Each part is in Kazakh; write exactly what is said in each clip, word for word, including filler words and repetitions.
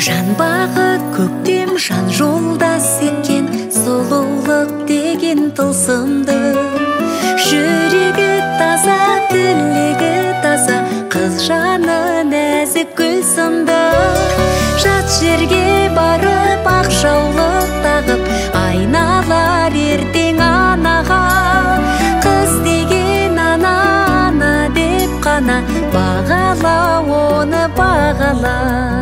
Жан бақыт көктем, жан жолдас екен, сұлулық деген тылсымды. Жүрегі таза, тілегі таза, қыз жаны нәзік гүл сынды. Жат жерге барып ақ жаулық тағып, айналар ертең анаға. Қыз деген ана, ана деп қана бағала, оны бағала.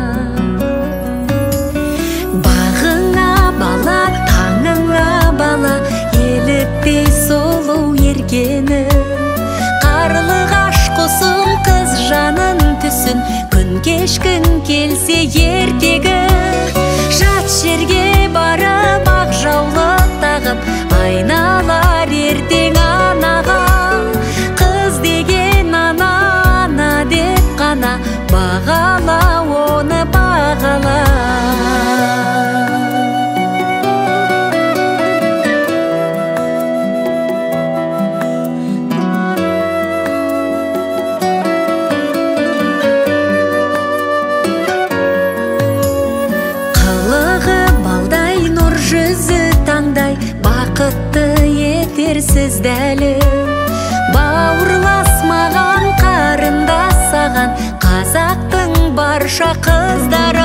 Бағыңа бала, таңыңа бала, еліктей сұлу ергені. Қарлығаш құсым қыз жанын түсін, күн кешкін келсе ертегі. Жат жерге барып ақ жаулық тағып, айналар ертең анаға. Қыз деген ана, ана деп қана бағала, оны бағала. Бақытты етер сіздәлі, бауырлас маған, қарындас саған, қазақтың барша қыздары.